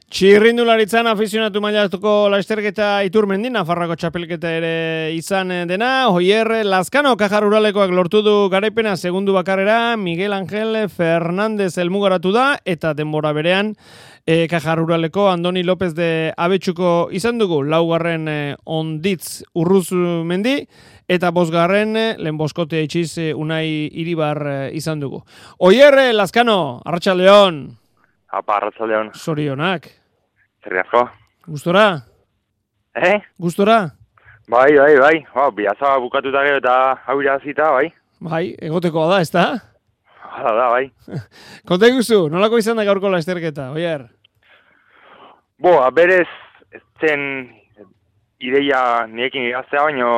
Txirrindularitzan afizionatu mailatuko lasterketa Iturmendin, Nafarroako txapelketa ere izan dena. Oier Lazkano Kajar Uralekoak lortu du garaipena segundu bakarrera, Miguel Ángel Fernández helmugaratu da, eta denbora berean Kajar Uraleko Andoni López de Abetxuko izan dugu, laugarren Onditz Urruzmendi, eta bosgarren lehen boskotea itxiz Unai Iribar izan dugu. Oier Lazkano, Arratsaldeon. Apa, Arratsaldeon. Zorionak. Zerriazko. Gustora? Gustora? Bai. Biaza bukatuta gero eta hau irazita, bai. Bai, egotekoa da, ez da? Hala da, bai. Konta iguzu, nolako izan da gaurko lasterketa, Oier? Berez, ez zen ideia niekin iraztea, baino,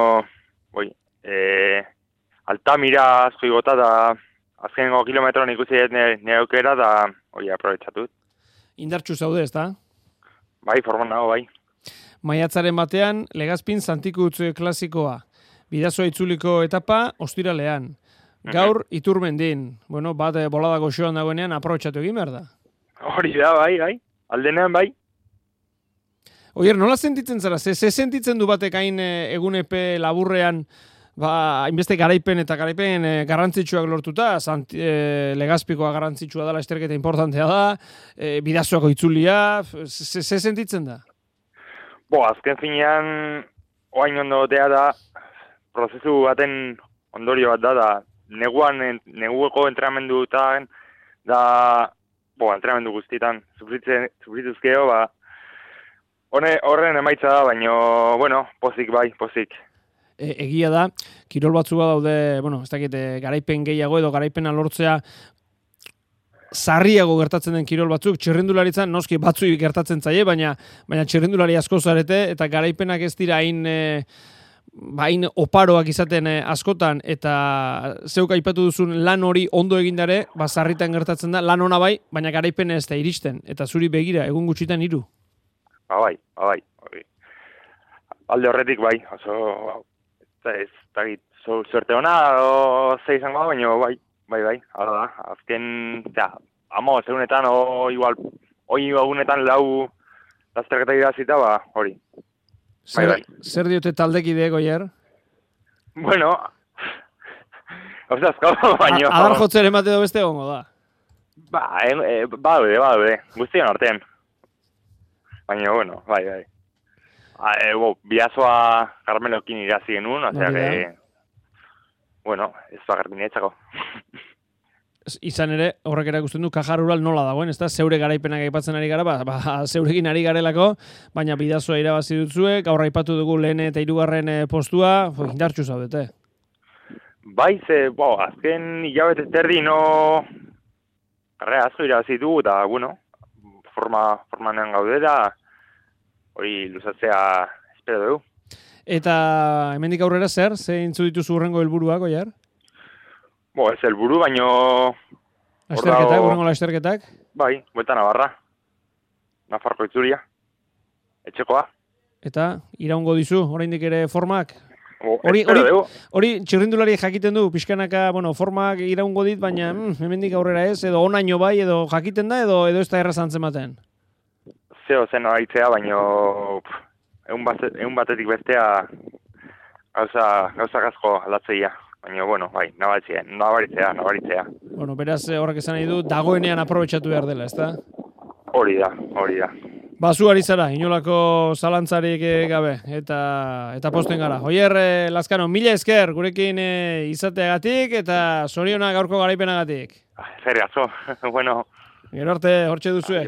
Altamira asko igota da azkenengo kilometron ikusi nire aukera da, aprobetxatut. Indartxu zaude, ez da? Bai, forman nago, bai. Maiatzaren batean, Legazpin Santikutz klasikoa. Bidazoa itzuliko etapa, ostiralean. Gaur, Iturmendin. Bat bolada goxoan dagoenean, aprobetxatu egin behar da. Hori da, bai. Aldenean, bai. Oier, nola sentitzen zara? Ze sentitzen du batek hain egunepe laburrean, hainbeste garaipen eta garaipen garrantzitsuak lortuta, Legazpikoa garrantzitsua da, lasterketa importantea da, Bidazoako itzulia, ze sentitzen da? Azken finean, oain ondotea da, prozesu baten ondorio bat da, negueko entrenamenduetan, entrenamendu guztietan, sufrituzkeo, horren emaitza da, baina, pozik. Egia da, kirol batzua daude, ez dakit, garaipen gehiago edo garaipena lortzea sarriago gertatzen den kirol batzuk, txirrindularitzan noski batzui gertatzen zaie, baina txirrindulari asko zarete, eta garaipenak ez dira hain oparoak izaten askotan, eta zeuk aipatu duzun lan hori ondo egindare, sarritan gertatzen da, lan ona bai, baina garaipen ez da iristen, eta zuri begira, egun gutxitan 3. Bai. Alde horretik bai, oso... Ez dakit, suerte hona, ze izango da, baina bai, hala da. Azken, egunetan, egunetan lau lasterketa idazita, hori. Zer diote taldekideek, Oier? Bueno, auzazko, baina... Adar jotzen emate edo beste gongo da? Daude, guztion artean. Baina, bai. Biazoa Carmelokin irazi genuen, ez da garbineetzako. Izan ere, horrek erakusten du Kajar Ural nola dagoen, ez da, zeure garaipenak aipatzen ari gara, zeurekin ari garelako, baina Bidazoa irabazi dutzue, gaur aipatu dugu lehen eta 3. postua, indartxu zaudete. Bai, azken hilabete terdi karrera asko irabazi dugu, eta, formanean gaude da, hori luzatzea espero dugu. Eta hemendik aurrera zer? Zeintzu dituzu hurrengo helburuak, Oier? Ez helburu, baino... Hurrengo lasterketak? Bai, Buelta Navarra. Nafarroko itzulia. Etxekoa. Eta iraungo dizu, oraindik ere formak? Hori txirrindulari jakiten du, pixkanaka, formak iraungo dit, baina hemendik aurrera ez, edo onaino bai, edo jakiten da, edo ez da errazantzen baten? Zeo zen horitzea, baina egun batetik bestea gauza asko aldatzeia. Baina, bai, nabaritzea. Beraz, horrek esan nahi du, dagoenean aprobetxatu behar dela, ez da? Hori da. Zu ari zara, inolako zalantzarik gabe, eta posten gara. Oier Lazkano, mila esker gurekin izateagatik, eta zoriona gaurko garaipenagatik. Zerriazo, Gero arte, hortxe duzue.